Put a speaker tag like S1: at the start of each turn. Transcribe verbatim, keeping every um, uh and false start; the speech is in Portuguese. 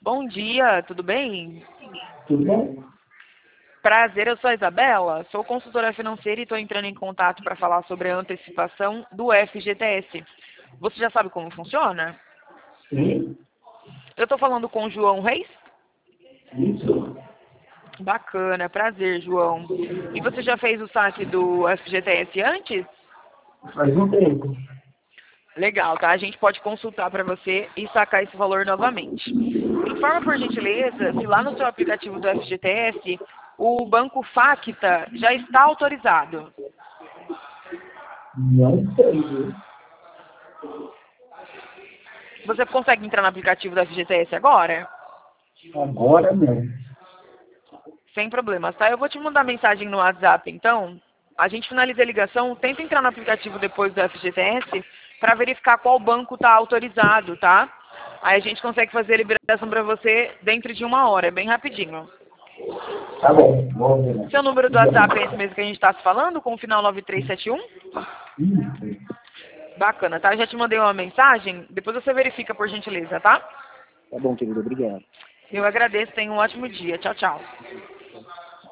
S1: Bom dia, tudo bem?
S2: Tudo bom?
S1: Prazer, eu sou a Isabela, sou consultora financeira e estou entrando em contato para falar sobre a antecipação do F G T S. Você já sabe como funciona?
S2: Sim,
S1: Eu estou falando com o João Reis?
S2: isso.
S1: Bacana, prazer, João. E você já fez o saque do F G T S antes?
S2: Faz um tempo.
S1: Legal, tá? A gente pode consultar para você e sacar esse valor novamente. Informa, por gentileza, se lá no seu aplicativo do F G T S o Banco Facta já está autorizado.
S2: Não sei, viu?
S1: Você consegue entrar no aplicativo do F G T S agora?
S2: Agora não.
S1: Sem problemas, tá? Eu vou te mandar mensagem no WhatsApp, então. A gente finaliza a ligação, tenta entrar no aplicativo depois do F G T S para verificar qual banco está autorizado, tá? Aí a gente consegue fazer a liberação para você dentro de uma hora, é bem rapidinho.
S2: Tá bom, vou ver.
S1: Seu número do WhatsApp é esse mesmo que a gente está se falando, com o final nove três sete um?
S2: Isso.
S1: Bacana, tá? Eu já te mandei uma mensagem, depois você verifica por gentileza, tá?
S2: Tá bom, querido, obrigado.
S1: Eu agradeço, tenha um ótimo dia. Tchau, tchau.